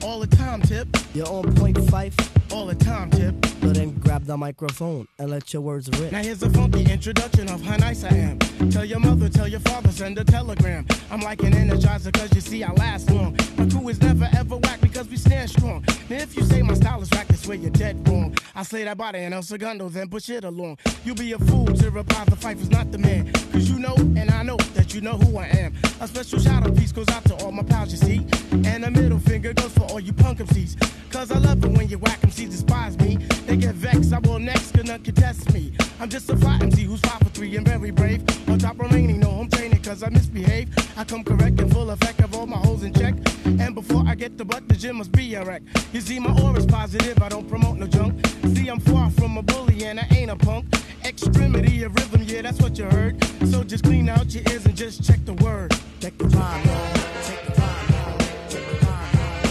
All the time, Tip. You're on point, Fife. All the time, Tip. But then grab the microphone and let your words rip. Now here's a funky introduction of how nice I am. Tell your mother, tell your father, send a telegram. I'm like an energizer cause you see I last long. My crew is never ever whack because we stand strong. Now if you say my style is whack, that's where you're dead wrong. I slay that body and El Segundo, then push it along. You be a fool to reply the fight was not the man. Cause you know and I know that you know who I am. A special shout out piece goes out to all my pals you see. And a middle finger goes for all you punk MCs. Cause I love it when you whack MCs despise me. They get vexed, I will next, cause none can test me. I'm just a fly MC who's 5 for 3 and very brave. On top remaining, no home training cause I misbehave. I come correct and full effect of all my holes in check. And before I get the butt, the gym must be a wreck. You see my aura's positive, I don't promote no junk. See I'm far from a bully and I ain't a punk. Extremity of rhythm, yeah that's what you heard. So just clean out your ears and just check the word. Check the rhyme.